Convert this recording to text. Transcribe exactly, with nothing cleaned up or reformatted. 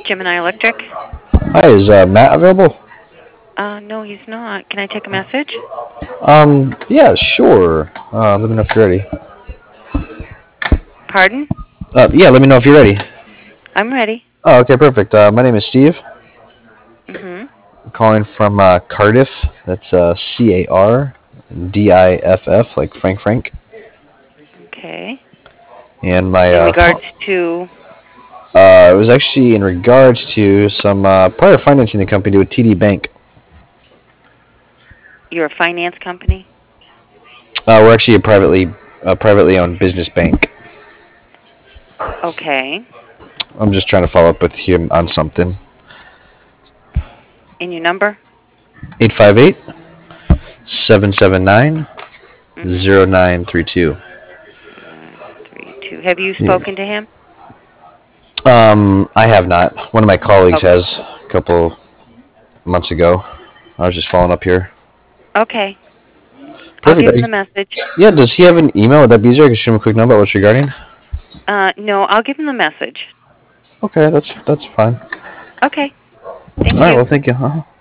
Gemini Electric? Hi, is uh, Matt available? Uh, no, he's not. Can I take a message? Um, yeah, sure. Uh, let me know if you're ready. Pardon? Uh, yeah, let me know if you're ready. I'm ready. Oh, okay, perfect. Uh, my name is Steve. Mm-hmm. I'm calling from uh, Cardiff. That's uh, C A R D I F F, like Frank Frank. Okay. And my In uh, regards co- to... uh, it was actually in regards to some uh, prior financing the company with T D Bank. You're a finance company? Uh, we're actually a privately a privately owned business bank. Okay. I'm just trying to follow up with him on something. And your number? eight five eight, seven seven nine, Mm-hmm. zero nine three two. nine three two. Have you Yeah. spoken to him? Um, I have not. One of my colleagues Okay. has a couple months ago. I was just following up here. Okay. I'll Perfect. give Are him you- the message. yeah, does he have an email? Would that be easier? I can shoot him a quick number. What's regarding? Uh, no, I'll give him the message. Okay, that's that's fine. Okay. All Thank right. you. Well, thank you. Uh-huh.